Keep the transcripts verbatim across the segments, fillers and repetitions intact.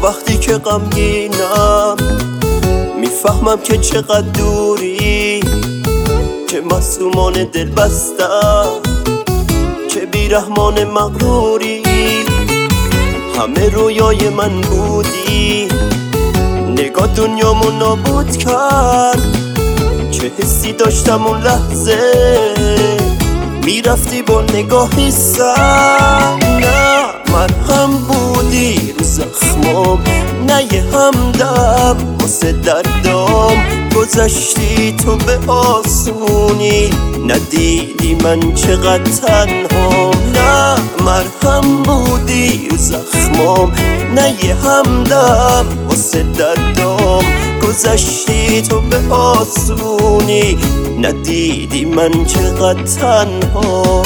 وقتی که غمگینم میفهمم که چقدر دوری، که معصومان دل بستم، که بیرحمان مغروری. همه رویای من بودی، نگاه دنیامو نابود کرد. چه حسی داشتم اون لحظه، میرفتی با نگاهی سر. نه مرهم بودی رو زخمام، نه یه همدم واسه دردام. گذشتی تو به آسونی، ندیدی من چقدر تنهام. نه مرهم بودی رو زخمام، نه یه همدم واسه دردام. گذشتی تو به آسونی، ندیدی من چقدر تنها.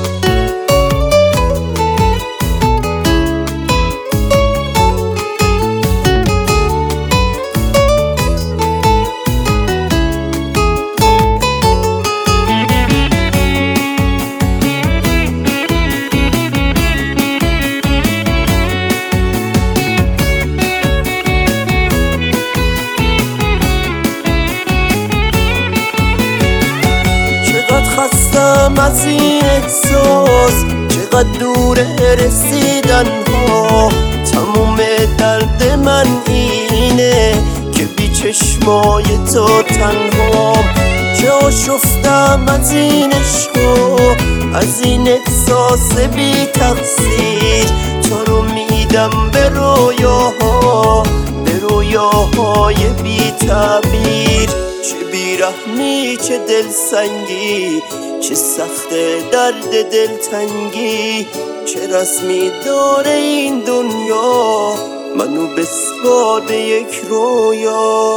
خستم از این احساس، چقدر دور رسیدن ها. تموم درد من اینه که بی چشمای تو تنهام. چه آشفتم از این عشقا، از این احساس بی تقصیر. تو رو میدم به رویاها، به رویاهای بی تعبیر. چه بیرحمی، چه دلسنگی، چه سخت درد دلتنگی. چه رسمی داره این دنیا، منو بسپار به یک رویا.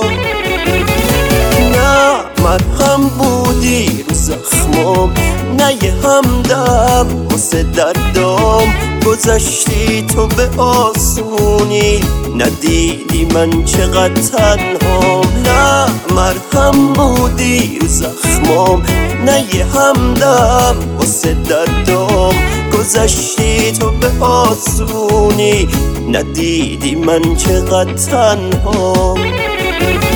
نه مرهم بودی رو زخمام، نه یه همدم واسه دردام. گذشتی تو به آسونی، ندیدی من چقدر تنهام. نه مرهم بودی رو زخمام، نه یه همدم واسه دردام. گذشتی تو به آسونی، ندیدی من چقدر تنهام.